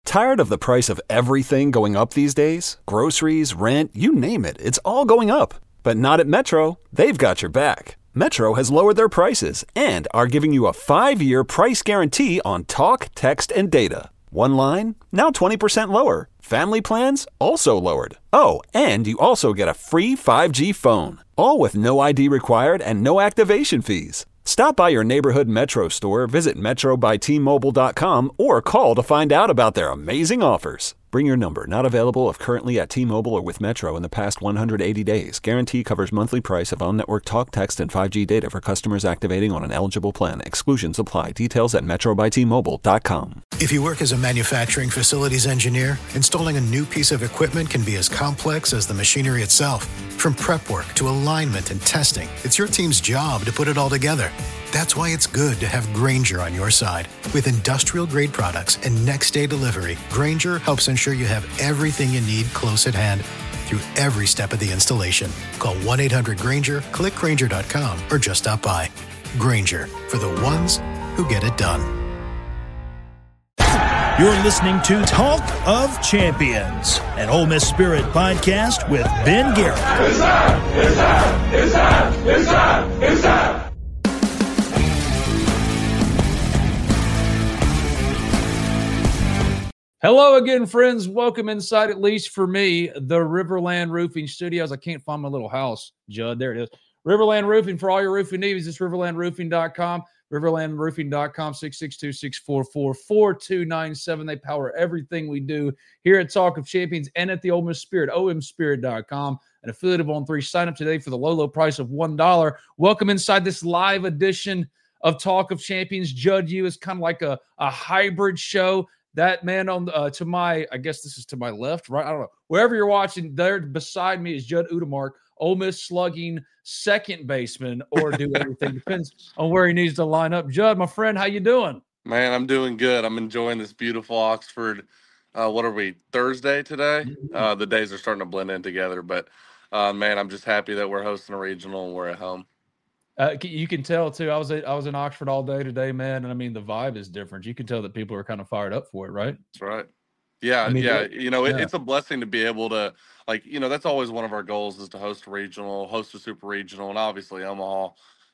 Tired of the price of everything going up these days? Groceries, rent, you name it, it's all going up. But not at Metro. They've got your back. Metro has lowered their prices and are giving you a 5-year price guarantee on talk, text, and data. One line, now 20% lower. Family plans, also lowered. Oh, and you also get a free 5G phone. All with no ID required and no activation fees. Stop by your neighborhood Metro store, visit metrobytmobile.com, or call to find out about their amazing offers. Bring your number. Not available if currently at T-Mobile or with Metro in the past 180 days. Guarantee covers monthly price of on-network talk, text, and 5G data for customers activating on an eligible plan. Exclusions apply. Details at metrobytmobile.com. If you work as a manufacturing facilities engineer, installing a new piece of equipment can be as complex as the machinery itself. From prep work to alignment and testing, it's your team's job to put it all together. That's why it's good to have Grainger on your side. With industrial-grade products and next-day delivery, Grainger helps ensure you have everything you need close at hand through every step of the installation. Call 1-800-GRAINGER, click Grainger.com, or just stop by. Grainger, for the ones who get it done. You're listening to Talk of Champions, an Ole Miss Spirit podcast with Ben Garrett. It's time! It's time! It's time! It's time! It's time! Hello again, friends. Welcome inside, at least for me, the Riverland Roofing Studios. I can't find my little house, Judd. There it is. Riverland Roofing for all your roofing needs. It's riverlandroofing.com. Riverlandroofing.com, 662-644-4297. They power everything we do here at Talk of Champions and at the Ole Miss Spirit, omspirit.com, an affiliate of On3. Sign up today for the low, low price of $1. Welcome inside this live edition of Talk of Champions. Judd, you is kind of like a hybrid show. That man on to my, I guess this is to my left, right? I don't know. Wherever you're watching, there beside me is Judd Udemark, Ole Miss slugging second baseman, or do everything. Depends on where he needs to line up. Judd, my friend, how you doing? Man, I'm doing good. I'm enjoying this beautiful Oxford. What are we, Thursday today? The days are starting to blend in together. But, man, I'm just happy that we're hosting a regional and we're at home. You can tell, too. I was in Oxford all day today, man. And, I mean, the vibe is different. You can tell that people are kind of fired up for it, right? That's right. Yeah, I mean, yeah. It's a blessing to be able to, that's always one of our goals is to host a regional, host a super regional, and obviously Omaha.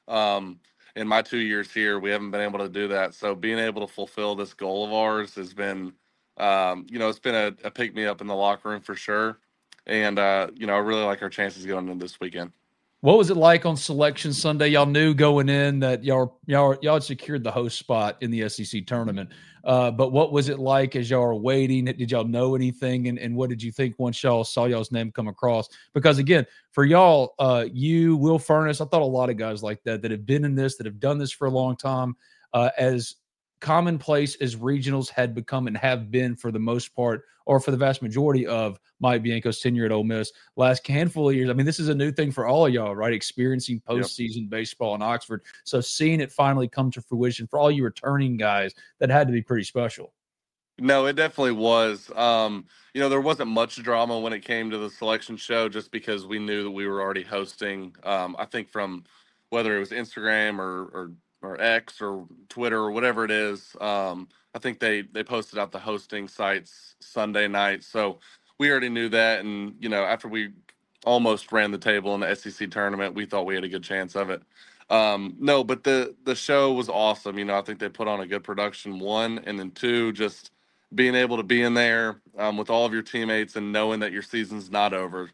In my 2 years here, we haven't been able to do that. So being able to fulfill this goal of ours has been, it's been a pick-me-up in the locker room for sure. And, I really like our chances going into this weekend. What was it like on Selection Sunday? Y'all knew going in that y'all had secured the host spot in the SEC tournament. But what was it like as y'all were waiting? Did y'all know anything? And what did you think once y'all saw y'all's name come across? Because, again, for y'all, you, Will Furness, I thought a lot of guys like that have been in this, that have done this for a long time, as commonplace as regionals had become and have been for the most part, or for the vast majority of Mike Bianco's tenure at Ole Miss last handful of years. I mean, this is a new thing for all of y'all, right? Experiencing postseason baseball in Oxford. So seeing it finally come to fruition for all you returning guys, that had to be pretty special. No, it definitely was. There wasn't much drama when it came to the selection show just because we knew that we were already hosting. I think from whether it was Instagram or X or Twitter or whatever it is, I think they posted out the hosting sites Sunday night. So we already knew that. And, after we almost ran the table in the SEC tournament, we thought we had a good chance of it. No, but the show was awesome. I think they put on a good production, one, and then two, just being able to be in there with all of your teammates and knowing that your season's not over,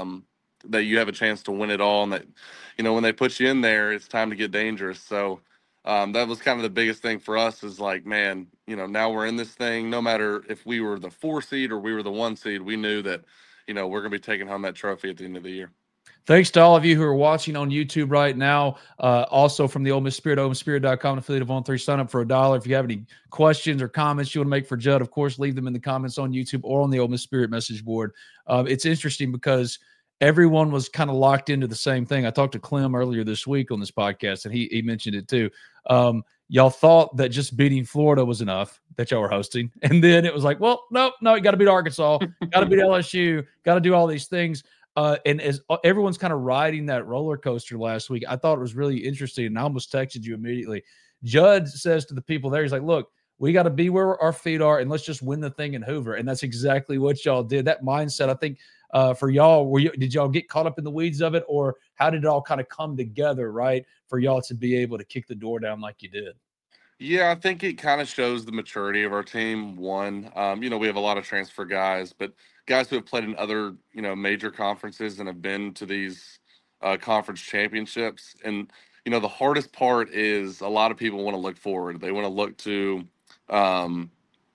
that you have a chance to win it all, and that, when they put you in there, it's time to get dangerous. So that was kind of the biggest thing for us is like, man, now we're in this thing. No matter if we were the 4 seed or we were the 1 seed, we knew that, we're going to be taking home that trophy at the end of the year. Thanks to all of you who are watching on YouTube right now. Also from the Ole Miss Spirit, omspirit.com, affiliate of On3. Sign up for $1. If you have any questions or comments you want to make for Judd, of course, leave them in the comments on YouTube or on the Ole Miss Spirit message board. It's interesting because everyone was kind of locked into the same thing. I talked to Clem earlier this week on this podcast, and he mentioned it too. Y'all thought that just beating Florida was enough that y'all were hosting. And then it was like, well, no, you got to beat Arkansas, got to beat LSU, got to do all these things. And as everyone's kind of riding that roller coaster last week, I thought it was really interesting. And I almost texted you immediately. Judd says to the people there, he's like, look, we got to be where our feet are, and let's just win the thing in Hoover. And that's exactly what y'all did. That mindset, I think, for y'all, did y'all get caught up in the weeds of it, or how did it all kind of come together, right, for y'all to be able to kick the door down like you did? Yeah, I think it kind of shows the maturity of our team. One, we have a lot of transfer guys, but guys who have played in other, major conferences and have been to these conference championships. And, the hardest part is a lot of people want to look forward. They want to look to, um,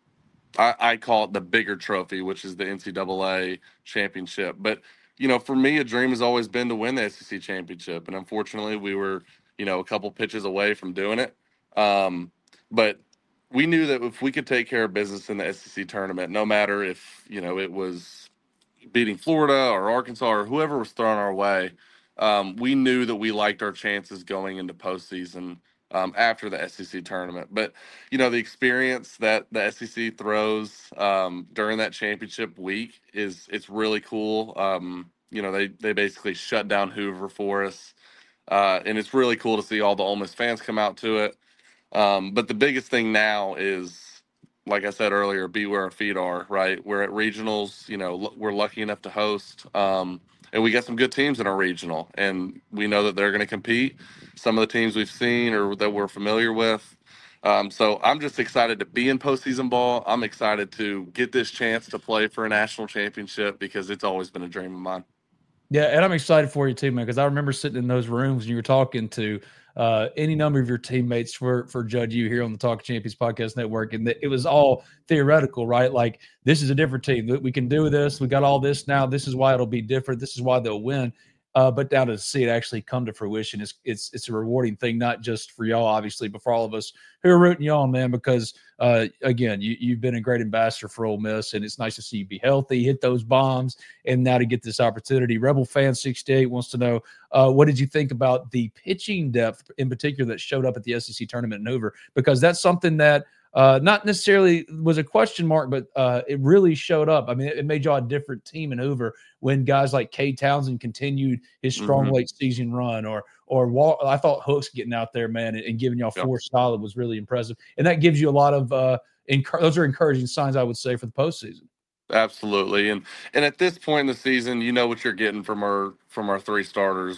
I call it the bigger trophy, which is the NCAA championship. But, for me, a dream has always been to win the SEC championship. And unfortunately, we were, a couple pitches away from doing it. But we knew that if we could take care of business in the SEC tournament, no matter if, it was beating Florida or Arkansas or whoever was thrown our way, we knew that we liked our chances going into postseason after the SEC tournament. But, the experience that the SEC throws during that championship week it's really cool. They basically shut down Hoover for us. And it's really cool to see all the Ole Miss fans come out to it. But the biggest thing now is, like I said earlier, be where our feet are, right? We're at regionals, we're lucky enough to host. And we got some good teams in our regional, and we know that they're going to compete. Some of the teams we've seen or that we're familiar with. So I'm just excited to be in postseason ball. I'm excited to get this chance to play for a national championship because it's always been a dream of mine. Yeah, and I'm excited for you too, man, because I remember sitting in those rooms and you were talking to any number of your teammates for Judge U here on the Talk Champions Podcast Network, and it was all theoretical, right? Like, this is a different team. We can do this. We got all this now. This is why it'll be different. This is why they'll win. But now to see it actually come to fruition, it's a rewarding thing, not just for y'all, obviously, but for all of us who are rooting you on, man, because, again, you've been a great ambassador for Ole Miss, and it's nice to see you be healthy, hit those bombs, and now to get this opportunity. Rebel Fan 68 wants to know, what did you think about the pitching depth in particular that showed up at the SEC tournament in Hoover? Because that's something that not necessarily was a question mark, but it really showed up. I mean, it made y'all a different team in Hoover when guys like Cade Townsend continued his strong late season run, or I thought Hooks getting out there, man, and giving y'all four solid was really impressive. And that gives you a lot of those are encouraging signs, I would say, for the postseason. Absolutely. And at this point in the season, you know what you're getting from our three starters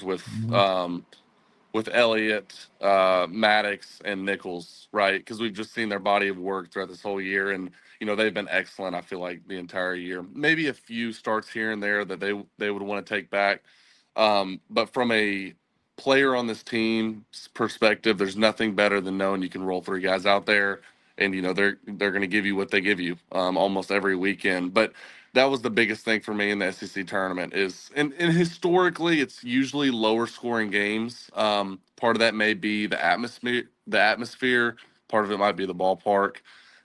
with Elliott, Maddox, and Nichols, right? Because we've just seen their body of work throughout this whole year, and they've been excellent. I feel like the entire year. Maybe a few starts here and there that they would want to take back, but from a player on this team's perspective, there's nothing better than knowing you can roll three guys out there, and they're going to give you what they give you almost every weekend. But that was the biggest thing for me in the SEC tournament is, and historically, it's usually lower scoring games. Part of that may be the atmosphere. Part of it might be the ballpark.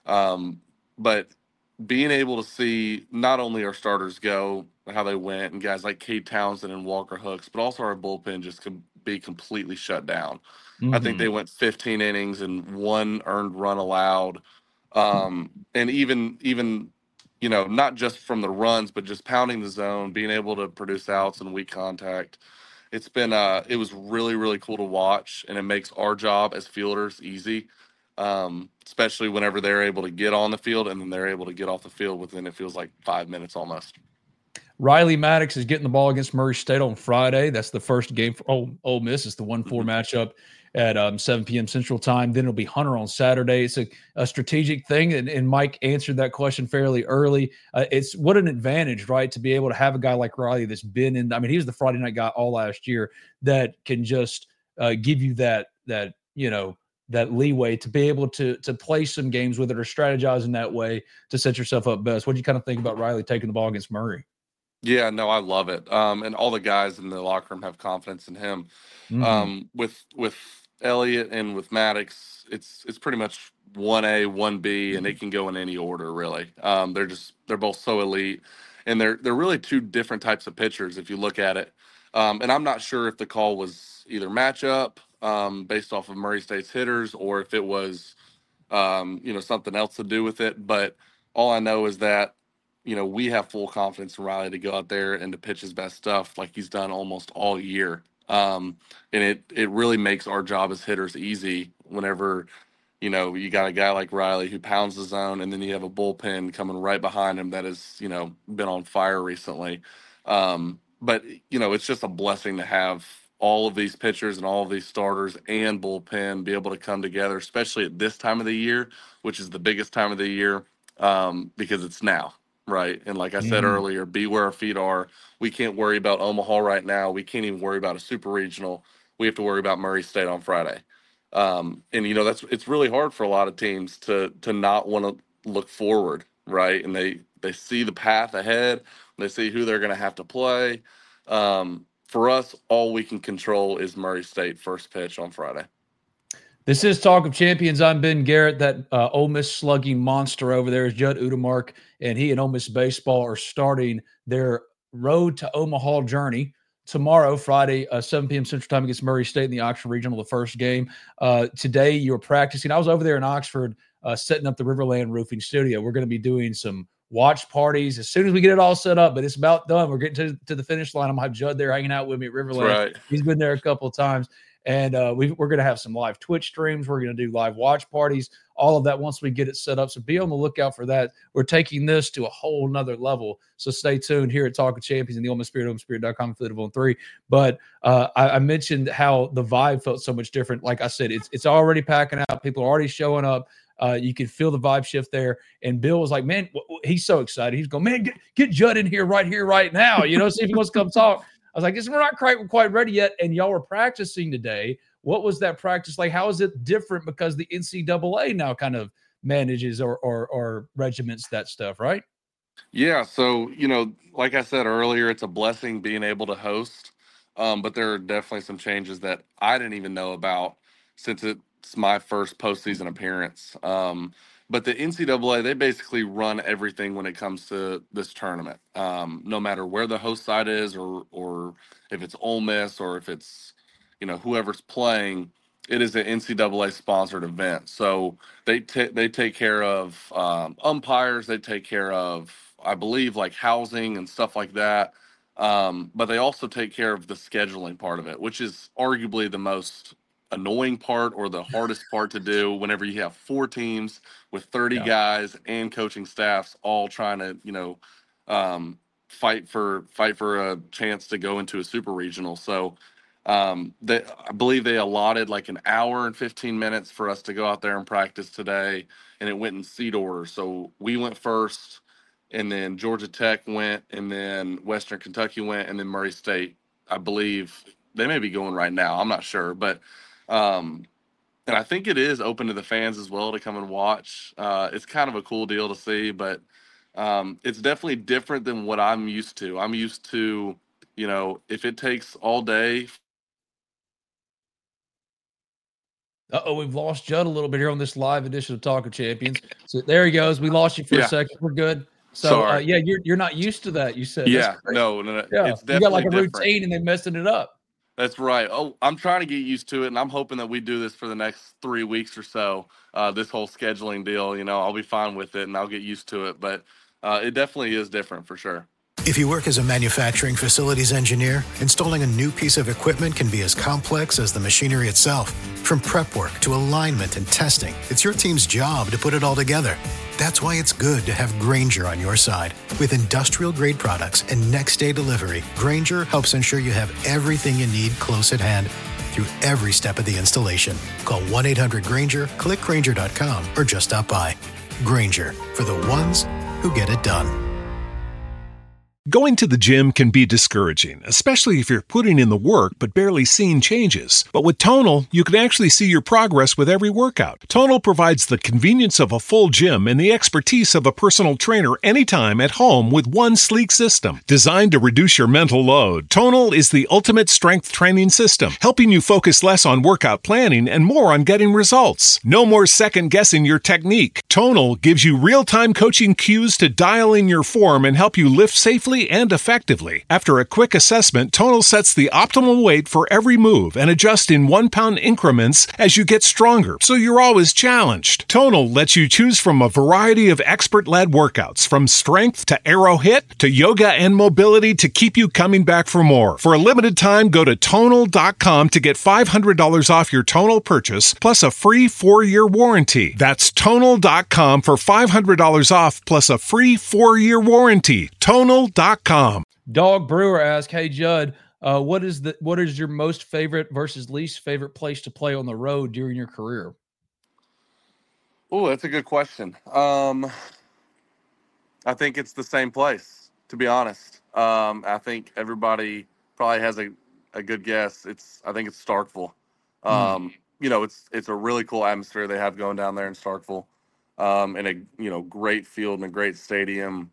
But being able to see not only our starters go, how they went, and guys like Cade Townsend and Walker Hooks, but also our bullpen just could be completely shut down. I think they went 15 innings and 1 earned run allowed. And even not just from the runs, but just pounding the zone, being able to produce outs and weak contact. It's been it was really, really cool to watch, and it makes our job as fielders easy, especially whenever they're able to get on the field and then they're able to get off the field within, it feels like, 5 minutes almost. Riley Maddox is getting the ball against Murray State on Friday. That's the first game for Ole Miss. It's the 1-4 matchup at 7 p.m. Central Time. Then it'll be Hunter on Saturday. It's a strategic thing, and Mike answered that question fairly early. It's what an advantage, right, to be able to have a guy like Riley that's been in – I mean, he was the Friday night guy all last year that can just give you that leeway to be able to play some games with it or strategize in that way to set yourself up best. What do you kind of think about Riley taking the ball against Murray? Yeah, no, I love it. And all the guys in the locker room have confidence in him. With Elliott and with Maddox, it's pretty much 1A, 1B, and it can go in any order, really. They're both so elite, and they're really two different types of pitchers if you look at it. And I'm not sure if the call was either matchup based off of Murray State's hitters or if it was something else to do with it. But all I know is that we have full confidence in Riley to go out there and to pitch his best stuff like he's done almost all year. And it really makes our job as hitters easy whenever you know, you got a guy like Riley who pounds the zone, and then you have a bullpen coming right behind him that has, you know, been on fire recently. But, you know, it's just a blessing to have all of these pitchers and all of these starters and bullpen be able to come together, especially at this time of the year, which is the biggest time of the year, because it's now, right? And like I said earlier, be where our feet are. We can't worry about Omaha right now. We can't even worry about a super regional. We have to worry about Murray State on Friday. And you know, it's really hard for a lot of teams to not want to look forward, right? And they see the path ahead, they see who they're going to have to play. For us, all we can control is Murray State first pitch on Friday. This is Talk of Champions. I'm Ben Garrett. That Ole Miss slugging monster over there is Judd Udemark, and he and Ole Miss baseball are starting their road to Omaha journey tomorrow, Friday, 7 p.m. Central Time against Murray State in the Oxford Regional, the first game. Today, you're practicing. I was over there in Oxford setting up the Riverland Roofing Studio. We're going to be doing some watch parties as soon as we get it all set up, but it's about done. We're getting to the finish line. I'm going to have Judd there hanging out with me at Riverland. Right. He's been there a couple of times. And we're going to have some live Twitch streams. We're going to do live watch parties, all of that once we get it set up. So be on the lookout for that. We're taking this to a whole nother level. So stay tuned here at Talk of Champions and the Ole Miss Spirit, OleMissSpirit.com, affiliate on 3. But I mentioned how the vibe felt so much different. Like I said, it's already packing out. People are already showing up. You can feel the vibe shift there. And Bill was like, man, he's so excited. He's going, man, get Judd in here, right now. You know, see if he wants to come talk. I was like, we're not quite ready yet. And y'all were practicing today. What was that practice like? How is it different because the NCAA now kind of manages or regiments that stuff, right? Yeah. So, you know, like I said earlier, it's a blessing being able to host. But there are definitely some changes that I didn't even know about since it's my first postseason appearance. But the NCAA, they basically run everything when it comes to this tournament. No matter where the host site is or if it's Ole Miss or if it's, you know, whoever's playing, it is an NCAA sponsored event. So they take care of umpires, they take care of, I believe, like housing and stuff like that. But they also take care of the scheduling part of it, which is arguably the most annoying part or the hardest part to do whenever you have 4 teams with 30 guys and coaching staffs all trying to, you know, fight for a chance to go into a super regional. So I believe they allotted like an hour and 15 minutes for us to go out there and practice today, and it went in seed order. So we went first, and then Georgia Tech went, and then Western Kentucky went, and then Murray State. I believe they may be going right now. I'm not sure, but and I think it is open to the fans as well to come and watch. It's kind of a cool deal to see, but it's definitely different than what I'm used to. I'm used to, you know, if it takes all day. We've lost Judd a little bit here on this live edition of Talk of Champions. So there he goes. We lost you for a second. We're good. So yeah, you're not used to that. You said, yeah, no, yeah. It's definitely you got like a different routine and they're messing it up. That's right. Oh, I'm trying to get used to it, and I'm hoping that we do this for the next 3 weeks or so. This whole scheduling deal, you know, I'll be fine with it, and I'll get used to it. But it definitely is different for sure. If you work as a manufacturing facilities engineer, installing a new piece of equipment can be as complex as the machinery itself. From prep work to alignment and testing, it's your team's job to put it all together. That's why it's good to have Grainger on your side. With industrial-grade products and next-day delivery, Grainger helps ensure you have everything you need close at hand through every step of the installation. Call 1-800-GRAINGER, click Grainger.com, or just stop by. Grainger, for the ones who get it done. Going to the gym can be discouraging, especially if you're putting in the work but barely seeing changes. But with Tonal, you can actually see your progress with every workout. Tonal provides the convenience of a full gym and the expertise of a personal trainer anytime at home with one sleek system. Designed to reduce your mental load, Tonal is the ultimate strength training system, helping you focus less on workout planning and more on getting results. No more second-guessing your technique. Tonal gives you real-time coaching cues to dial in your form and help you lift safely safely and effectively. After a quick assessment, Tonal sets the optimal weight for every move and adjusts in 1 pound increments as you get stronger, so you're always challenged. Tonal lets you choose from a variety of expert-led workouts, from strength to arrow hit to yoga and mobility, to keep you coming back for more. For a limited time, go to Tonal.com to get $500 off your Tonal purchase, plus a free 4-year warranty. That's Tonal.com for $500 off, plus a free 4-year warranty. Tonal.com. Dog Brewer asks, "Hey Judd, what is your most favorite versus least favorite place to play on the road during your career?" Oh, that's a good question. I think it's the same place, to be honest. I think everybody probably has a good guess. I think it's Starkville. It's a really cool atmosphere they have going down there in Starkville, and a great field and a great stadium.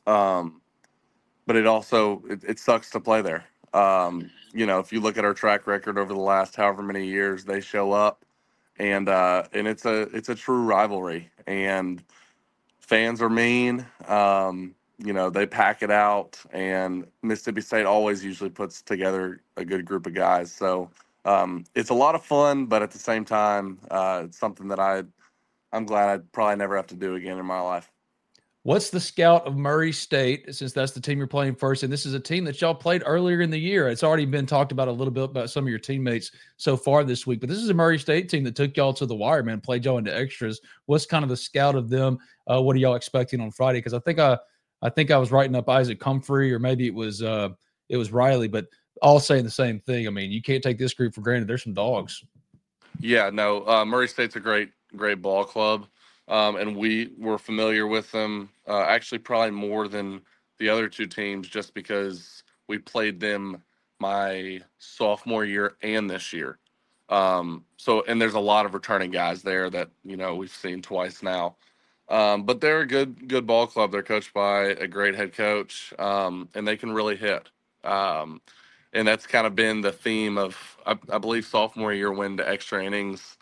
But it sucks to play there. If you look at our track record over the last however many years, they show up, and it's a true rivalry, and fans are mean. They pack it out, and Mississippi State always usually puts together a good group of guys. So it's a lot of fun, but at the same time, it's something that I'm glad I'd probably never have to do again in my life. What's the scout of Murray State, since that's the team you're playing first, and this is a team that y'all played earlier in the year? It's already been talked about a little bit about some of your teammates so far this week, but this is a Murray State team that took y'all to the wire, man, played y'all into extras. What's kind of the scout of them? What are y'all expecting on Friday? Because I think I was writing up Isaac Humphrey, or maybe it was Riley, but all saying the same thing. I mean, you can't take this group for granted. There's some dogs. Yeah, no, Murray State's a great ball club. And we were familiar with them, actually probably more than the other two teams, just because we played them my sophomore year and this year. And there's a lot of returning guys there that, we've seen twice now. But they're a good ball club. They're coached by a great head coach, and they can really hit. And that's kind of been the theme of, I believe, sophomore year win to extra innings.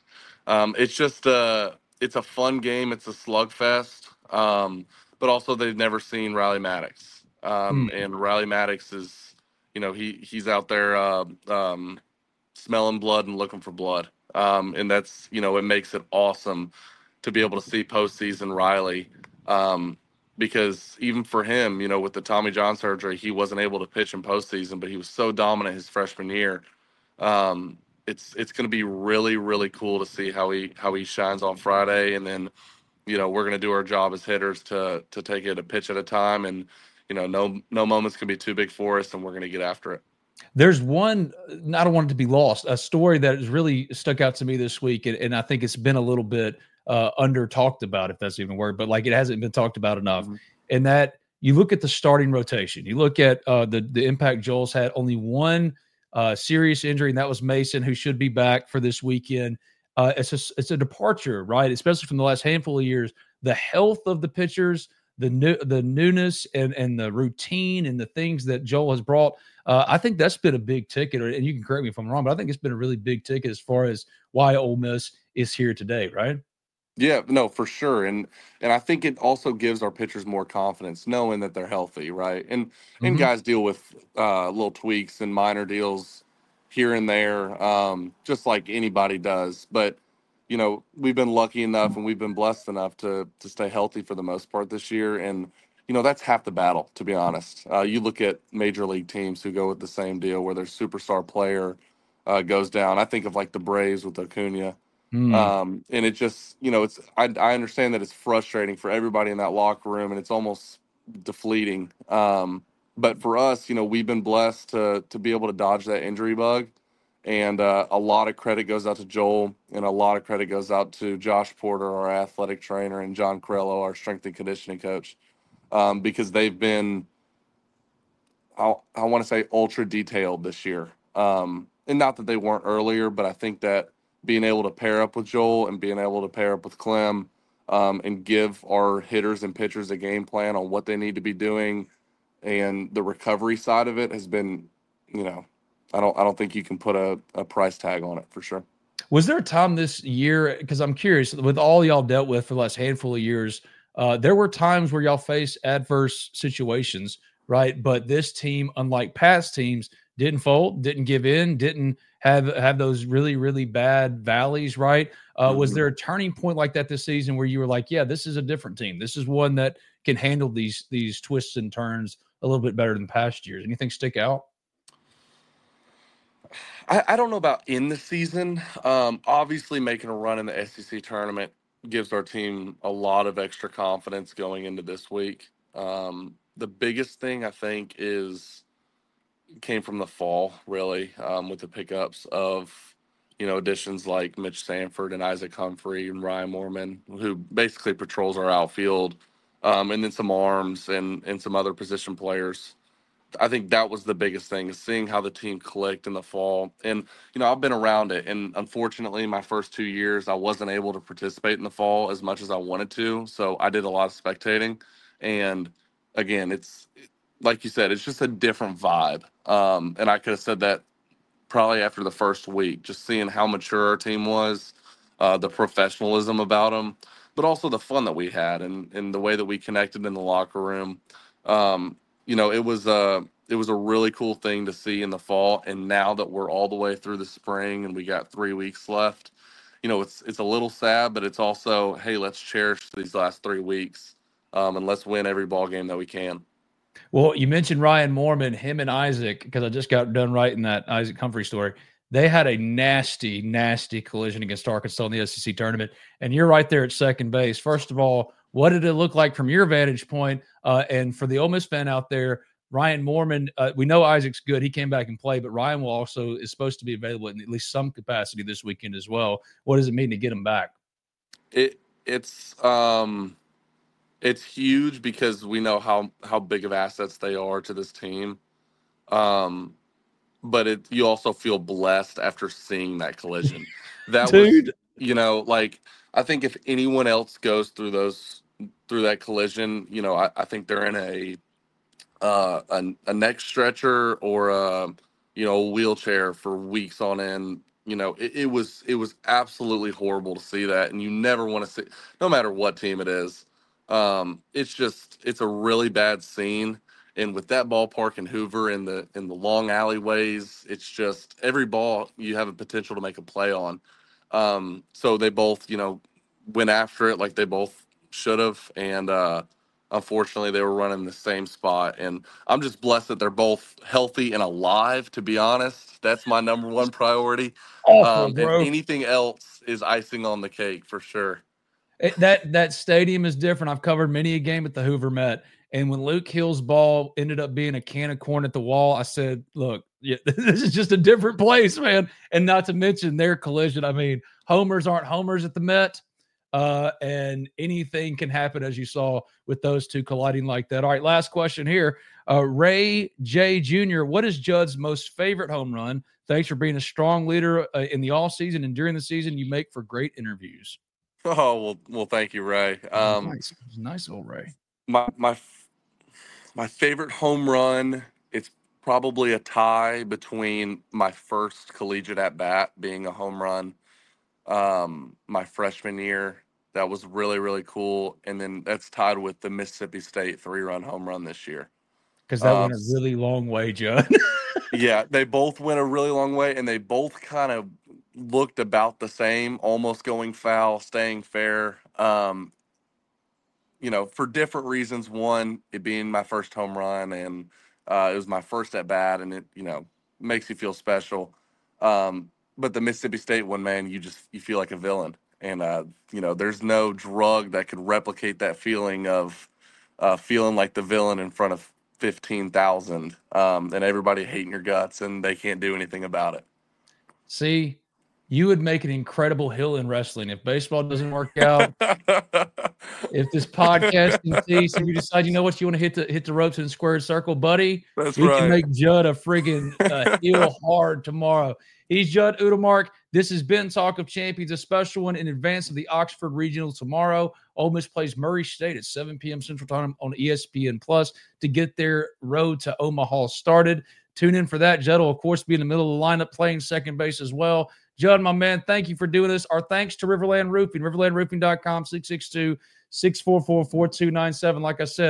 It's a fun game. It's a slugfest. But also they've never seen Riley Maddox. And Riley Maddox is, he's out there smelling blood and looking for blood. And that's, it makes it awesome to be able to see postseason Riley. Because even for him, with the Tommy John surgery, he wasn't able to pitch in postseason, but he was so dominant his freshman year. It's going to be really, really cool to see how he shines on Friday. And then, we're going to do our job as hitters to take it a pitch at a time. And, no moments can be too big for us, and we're going to get after it. There's one, I don't want it to be lost, a story that has really stuck out to me this week. And I think it's been a little bit under talked about, if that's even a word, but like it hasn't been talked about enough. Mm-hmm. And that you look at the starting rotation, you look at the impact Joel's had. Only one serious injury, and that was Mason, who should be back for this weekend. It's a departure, right? Especially from the last handful of years. The health of the pitchers, the newness and the routine and the things that Joel has brought. I think that's been a big ticket, and you can correct me if I'm wrong, but I think it's been a really big ticket as far as why Ole Miss is here today, right? Yeah, no, for sure. And I think it also gives our pitchers more confidence knowing that they're healthy, right? And guys deal with little tweaks and minor deals here and there, just like anybody does. But, we've been lucky enough and we've been blessed enough to stay healthy for the most part this year. And, that's half the battle, to be honest. You look at major league teams who go with the same deal where their superstar player goes down. I think of like the Braves with Acuna. And it just, I understand that it's frustrating for everybody in that locker room, and it's almost deflating. But for us, we've been blessed to be able to dodge that injury bug. And a lot of credit goes out to Joel, and a lot of credit goes out to Josh Porter, our athletic trainer, and John Corello, our strength and conditioning coach, because they've been, I want to say, ultra detailed this year. And not that they weren't earlier, but I think that being able to pair up with Joel and being able to pair up with Clem, and give our hitters and pitchers a game plan on what they need to be doing, and the recovery side of it has been, I don't think you can put a price tag on it for sure. Was there a time this year, because I'm curious, with all y'all dealt with for the last handful of years, there were times where y'all faced adverse situations right? But this team, unlike past teams, didn't fold, didn't give in, didn't have those really, really bad valleys, right? Was there a turning point like that this season where you were like, yeah, this is a different team. This is one that can handle these twists and turns a little bit better than past years? Anything stick out? I don't know about in the season. Obviously, making a run in the SEC tournament gives our team a lot of extra confidence going into this week. The biggest thing I think came from the fall, really, with the pickups of additions like Mitch Sanford and Isaac Humphrey and Ryan Moorman, who basically patrols our outfield, and then some arms and some other position players. I think that was the biggest thing, is seeing how the team clicked in the fall. And, I've been around it. And unfortunately, my first 2 years, I wasn't able to participate in the fall as much as I wanted to. So I did a lot of spectating. And again, it's like you said, it's just a different vibe. And I could have said that probably after the first week, just seeing how mature our team was, the professionalism about them, but also the fun that we had and the way that we connected in the locker room. It was a really cool thing to see in the fall. And now that we're all the way through the spring and we got 3 weeks left, it's a little sad, but it's also, hey, let's cherish these last 3 weeks, and let's win every ball game that we can. Well, you mentioned Ryan Moorman, him and Isaac, because I just got done writing that Isaac Humphrey story. They had a nasty, nasty collision against Arkansas in the SEC tournament. And you're right there at second base. First of all, what did it look like from your vantage point? And for the Ole Miss fan out there, Ryan Moorman, we know Isaac's good. He came back and played, but Ryan is supposed to be available in at least some capacity this weekend as well. What does it mean to get him back? It's huge because we know how big of assets they are to this team. But you also feel blessed after seeing that collision. That Dude. I think if anyone else goes through that collision, I think they're in a neck stretcher or a wheelchair for weeks on end. It was absolutely horrible to see that, and you never want to see, no matter what team it is. It's a really bad scene. And with that ballpark in Hoover in the long alleyways, it's just every ball you have a potential to make a play on. So they both, went after it like they both should have. And unfortunately, they were running the same spot. And I'm just blessed that they're both healthy and alive, to be honest. That's my number one priority. And anything else is icing on the cake for sure. That stadium is different. I've covered many a game at the Hoover Met. And when Luke Hill's ball ended up being a can of corn at the wall, I said, look, this is just a different place, man. And not to mention their collision. I mean, homers aren't homers at the Met. And anything can happen, as you saw with those two colliding like that. All right, last question here. Ray J. Jr., what is Judd's most favorite home run? Thanks for being a strong leader in the off season and during the season. You make for great interviews. Oh, well, thank you, Ray. Nice old Ray. My favorite home run, it's probably a tie between my first collegiate at bat being a home run my freshman year. That was really, really cool. And then that's tied with the Mississippi State 3-run home run this year. Because that went a really long way, Judd. Yeah, they both went a really long way, and they both kind of looked about the same, almost going foul, staying fair. For different reasons. One, it being my first home run, and it was my first at bat, and it, makes you feel special. But the Mississippi State one, man, you feel like a villain. And, there's no drug that could replicate that feeling of feeling like the villain in front of 15,000 and everybody hating your guts, and they can't do anything about it. See, you would make an incredible hill in wrestling. If baseball doesn't work out, if this podcast ceases, and you decide, you want, you want to hit the ropes in a squared circle, buddy, That's we right. can make Judd a friggin' heel hard tomorrow. He's Judd Udemark. This has been Talk of Champions, a special one in advance of the Oxford Regional tomorrow. Ole Miss plays Murray State at 7 p.m. Central Time on ESPN Plus to get their road to Omaha started. Tune in for that. Judd will, of course, be in the middle of the lineup playing second base as well. Judd, my man, thank you for doing this. Our thanks to Riverland Roofing, riverlandroofing.com, 662-644-4297. Like I said,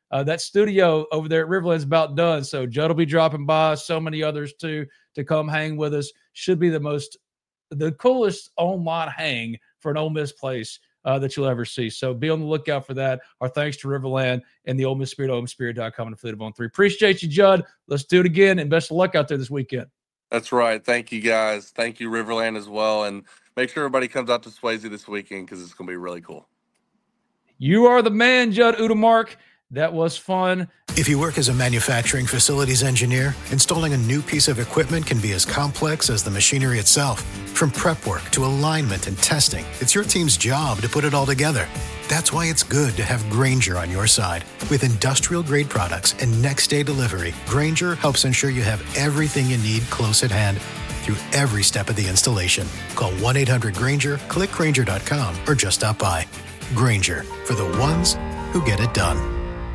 That studio over there at Riverland is about done. So Judd will be dropping by, so many others too, to come hang with us. Should be the coolest online hang for an Ole Miss place that you'll ever see. So be on the lookout for that. Our thanks to Riverland and the Ole Miss Spirit, OleMissSpirit.com, and Affiliate of On 3. Appreciate you, Judd. Let's do it again, and best of luck out there this weekend. That's right. Thank you, guys. Thank you, Riverland, as well. And make sure everybody comes out to Swayze this weekend because it's going to be really cool. You are the man, Judd Udemark. That was fun. If you work as a manufacturing facilities engineer, installing a new piece of equipment can be as complex as the machinery itself. From prep work to alignment and testing, it's your team's job to put it all together. That's why it's good to have Grainger on your side. With industrial-grade products and next-day delivery, Grainger helps ensure you have everything you need close at hand through every step of the installation. Call 1-800-GRAINGER, click Grainger.com, or just stop by. Grainger, for the ones who get it done.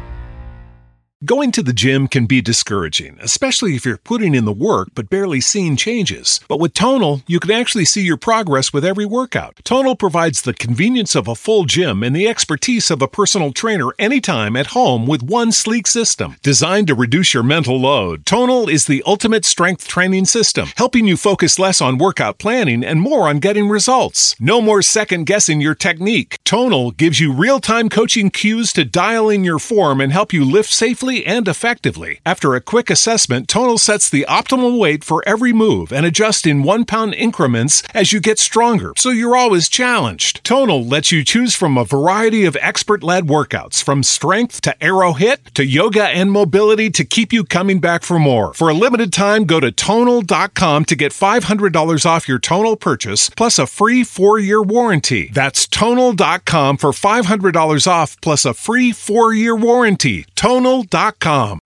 Going to the gym can be discouraging, especially if you're putting in the work but barely seeing changes. But with Tonal, you can actually see your progress with every workout. Tonal provides the convenience of a full gym and the expertise of a personal trainer anytime at home with one sleek system. Designed to reduce your mental load, Tonal is the ultimate strength training system, helping you focus less on workout planning and more on getting results. No more second-guessing your technique. Tonal gives you real-time coaching cues to dial in your form and help you lift safely and effectively. After a quick assessment, Tonal sets the optimal weight for every move and adjusts in 1 pound increments as you get stronger, so you're always challenged. Tonal lets you choose from a variety of expert-led workouts, from strength to aero hit to yoga and mobility, to keep you coming back for more. For a limited time, go to Tonal.com to get $500 off your Tonal purchase, plus a free 4-year warranty. That's Tonal.com for $500 off, plus a free 4-year warranty. Tonal.com.